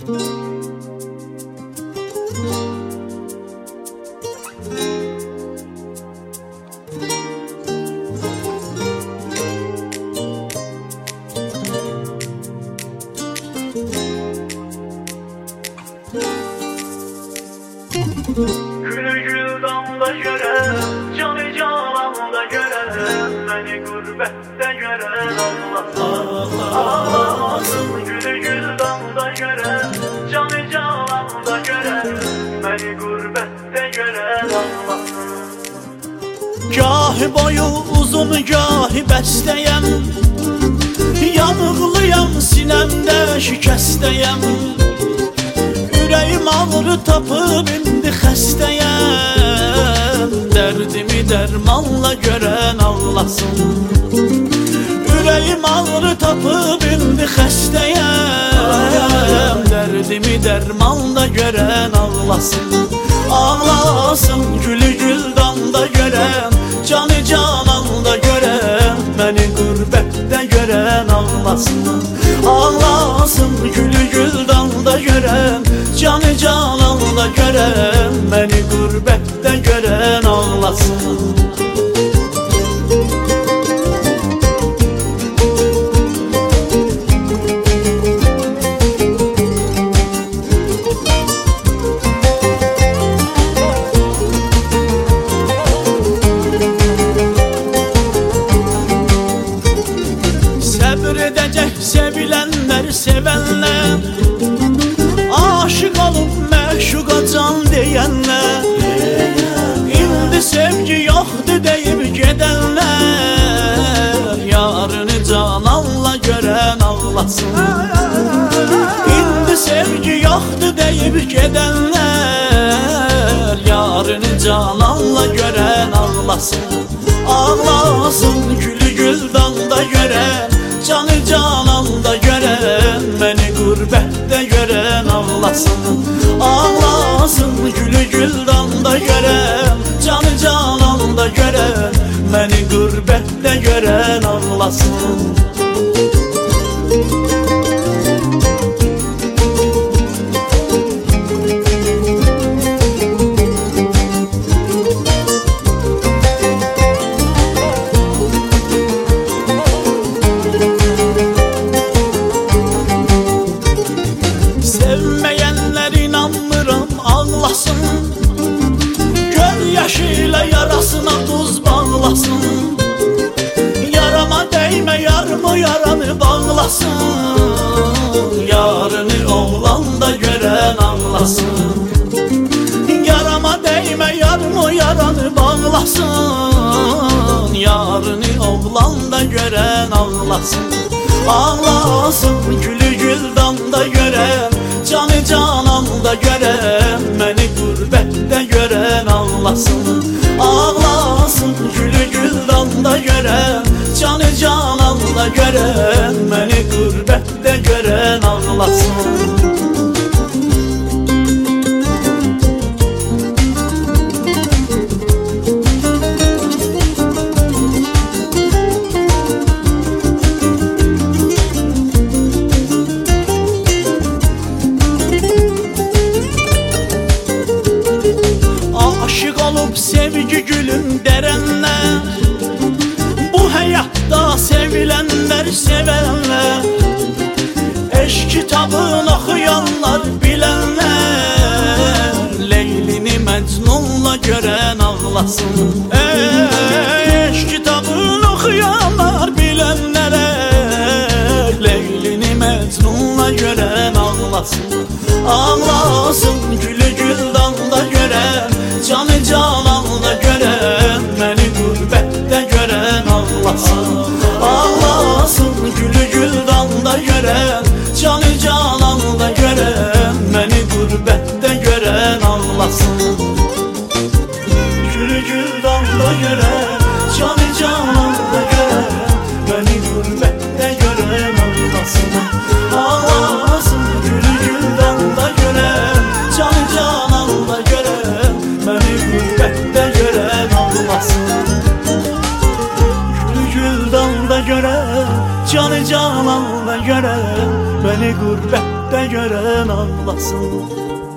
Gülü gül damda gören, canı cananda gören, beni gurbette gören ağlasın. Gülü gül damda gören, canı cananda gören, beni gurbette gören ağlasın. Gahi boyu uzun gahi bəstəyəm, yanıqlıyam sinəmdə şikəstəyəm. Ürəyim ağrı tapıb indi xəstəyəm, dərdimi dərmanla görən ağlasın. Ürəyim ağrı tapıb indi xəstəyəm, dərdimi dərmanla görən ağlasın. Ağlasın gülü gül damda görən, canı cananda görən, məni qürbətdə görən ağlasın. Ağlasın gülü gül damda görən, canı cananda görən, məni qürbətdə görən ağlasın. Sevilenler sevenler, aşık olup məşuqa can deyənlər, indi sevgi yoxdur deyib gedənlər, yarını cananla görən ağlasın. İndi sevgi yoxdur deyib gedənlər, yarını cananla görən ağlasın. Ağlasın gülü gül damda görən, canı cananda görən, məni qürbətdə görən ağlasın. Ağlasın gülü gül damda görən, canı cananda görən, məni qürbətdə görən ağlasın. Sevməyənlər inanmıram ağlasın, göl yaşıyla yarasına tuz bağlasın. Yarama dəymə yarımı yaranı bağlasın, yarını oğlanda görən ağlasın. Yarama dəymə yarımı yaranı bağlasın, yarını oğlanda görən ağlasın. Ağlasın gülü gül damda görən, canı cananda görən, məni qürbətdə görən ağlasın. Ağlasın gülü gül damda görən, canı cananda görən, məni qürbətdə görən ağlasın. Aşık olup sevgi gülün derənlər, bu həyatda sevilenler sevenler, eşk kitabını oxuyanlar bilenler, Leylini Məcnunla görən ağlasın. Eşk kitabını oxuyanlar bilenlere, Leylini Məcnunla görən ağlasın. Ağlasın gülü gül damda görən, canı cananda görən, məni qürbətdə görən ağlasın. Ağlasın gülü gül damda görən, canı cananda görən, məni qürbətdə görən ağlasın. Gülü gül damda görən, canı cananda görən, məni qürbətdə görən ağlasın. Ağlasın gülü gül damda görən, canı cananda görən, məni qürbətdə görən ağlasın. Gülü gül damda görən, canı cananda görən, məni qürbətdə qürbətdə görən ağlasın.